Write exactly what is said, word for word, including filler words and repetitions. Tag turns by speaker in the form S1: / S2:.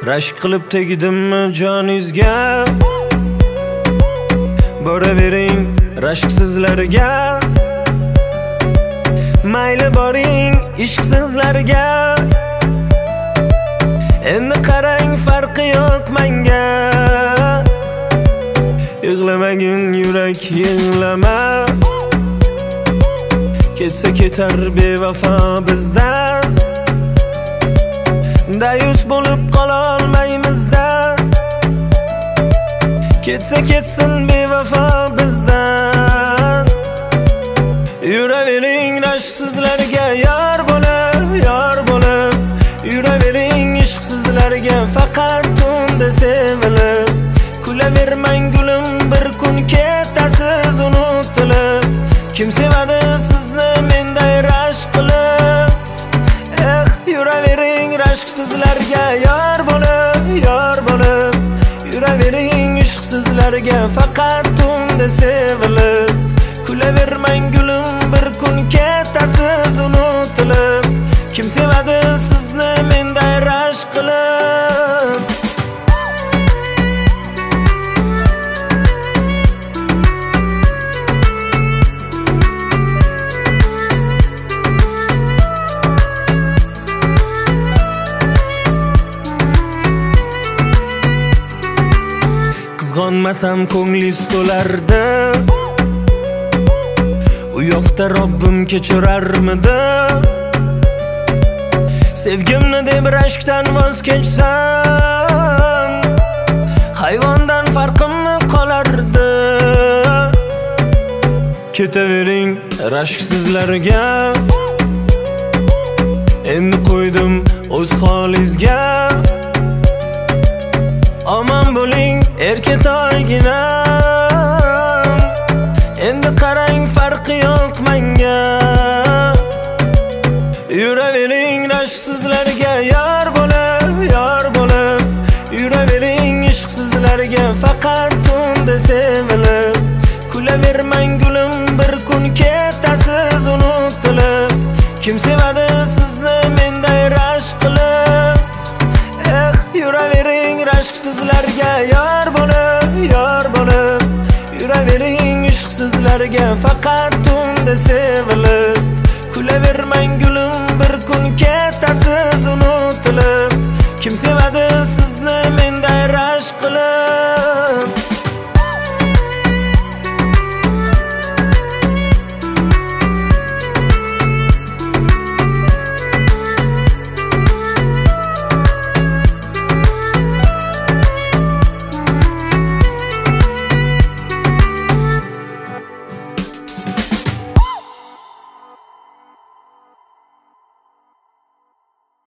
S1: rashk qilib tegdimmi joningizga? Boravering rashksizlarga, mayli boring ishqsizlarga. Endi qarang farqi yo'q menga. Yig'lamagin yurak yig'lama, ketsa ketar bevafo bizdan. Dayus bo'lib qola olmaymizda, ketsa ketsin bevafo bizdan. Yuravering rashksizlarga yor bo'lib, yor bo'lib. Yuravering ishqsizlarga faqat tunda sevilib. Kulavermang gulim, bir kun ketasiz unutilib. Kim sevadi sizni menday rashk qilib? Eh, yuravering rashksizlarga yor bo'lib, yor bo'lib. Yuravering ishqsizlarga faqat tunda sevilib. Kulavermang gulim, bir kun ketasiz unutilib. Kim sevadi sizni menday rashk qilib? Qizg'onmasam ko'nglingiz to'lardi, u yoqda Robbim kechirarmidi? Sevgimni deb rashkdan voz kechsam, hayvondan farqimmi qolardi? Ketavering rashksizlarga, endi qo'ydim o'z holingizga. Aman bo'ling erkatoyginam, endi qarang farqi yo'q menga. Yuravering rashksizlarga yor bo'lib, yor bo'lib. Yuravering ishqsizlarga faqat tunda sevilib. Kulavermang gulim, bir kun ketasiz unutilib. Kim sevadi sizni menday rashk qilib? Eh, yuravering rashksizlarga yor bo'lib, yor bo'lib. Yuravering ishqsizlarga faqat tunda sevilib. Kulavermang gulim, bir kun ketasiz unutilib.